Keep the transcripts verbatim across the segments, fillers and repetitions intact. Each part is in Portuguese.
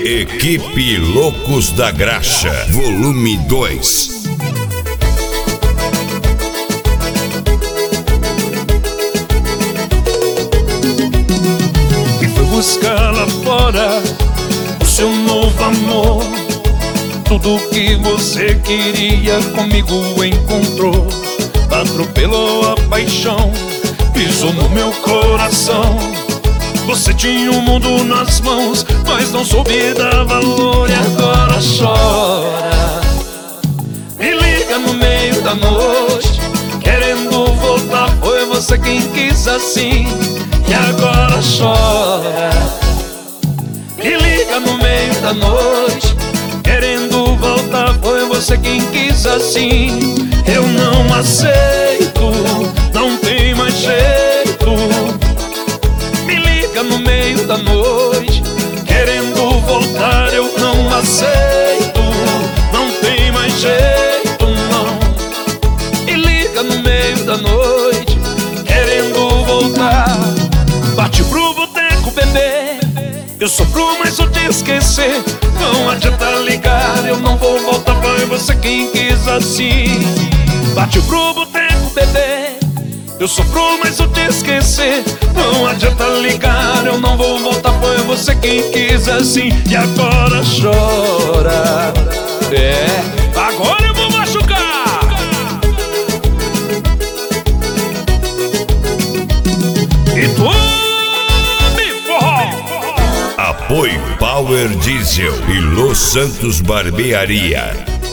Equipe Loucos da Graxa, volume dois. E foi buscar lá fora o seu novo amor. Tudo que você queria comigo encontrou. Atropelou a paixão, pisou no meu coração. Você tinha o mundo nas mãos, mas não soube dar valor e agora chora. Me liga no meio da noite, querendo voltar, foi você quem quis assim, e agora chora. Me liga no meio da noite, querendo voltar, foi você quem quis assim. Eu não aceito, não tem mais jeito. Me liga no meio da noite, querendo voltar, eu não aceito, não tem mais jeito não. Me liga no meio da noite, querendo voltar. Bate pro boteco, bebê, eu sofro, mas eu te esquecer. Não adianta ligar, eu não vou voltar, foi você quem quis assim. Bate pro boteco, bebê, eu sofro, mas eu te esquecer. Não adianta ligar, eu não vou voltar, foi você quem quis assim. E agora chora. É, agora eu vou machucar. E tu me forró. Apoio Power Diesel e Los Santos Barbearia.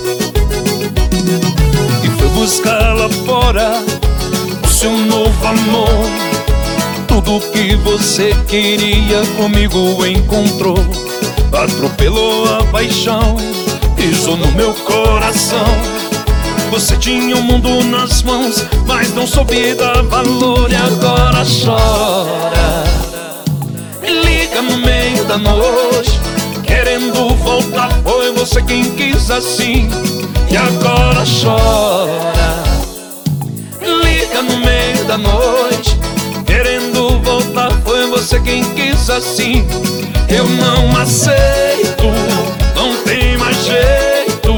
E foi buscar lá fora o seu novo amor. Tudo que você queria comigo encontrou. Atropelou a paixão, pisou no meu coração. Você tinha o mundo nas mãos, mas não soube dar valor e agora chora. Me liga no meio da noite, querendo voltar, foi você quem quis assim, e agora chora. Me liga no meio da noite, querendo voltar, foi você quem quis assim. Eu não aceito, não tem mais jeito.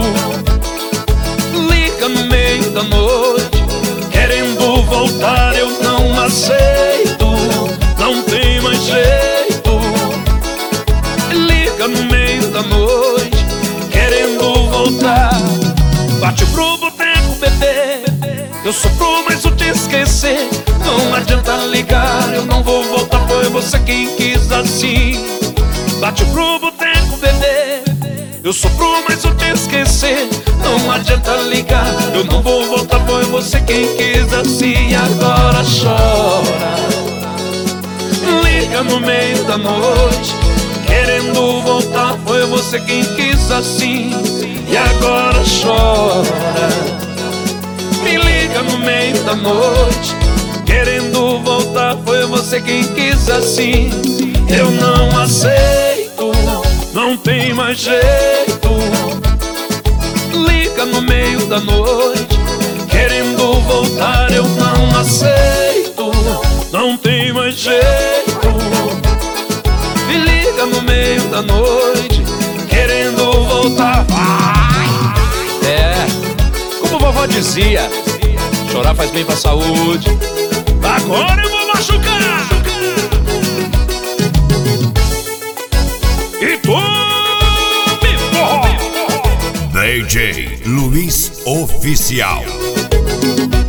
Liga no meio da noite, querendo voltar, eu não aceito, não tem mais jeito. Liga no meio da noite, querendo voltar. Bate pro boteco, bebê, eu sofro, mas eu te esquecer. Não adianta ligar, eu não vou voltar, foi você quem quis assim. Bate pro boteco, bebê, eu sofro, mas eu te esquecer. Não adianta ligar, eu não vou voltar, foi você quem quis assim. E agora chora. Liga no meio da noite, querendo voltar, foi você quem quis assim. E agora chora. Me liga no meio da noite, querendo voltar, foi você quem quis assim. Eu não aceito, não tem mais jeito. Liga no meio da noite, querendo voltar, eu não aceito, não tem mais jeito. Me liga no meio da noite, querendo voltar. É, como vovó dizia, chorar faz bem pra saúde. Agora eu vou machucar. E tu me forró. D J Luiz Oficial.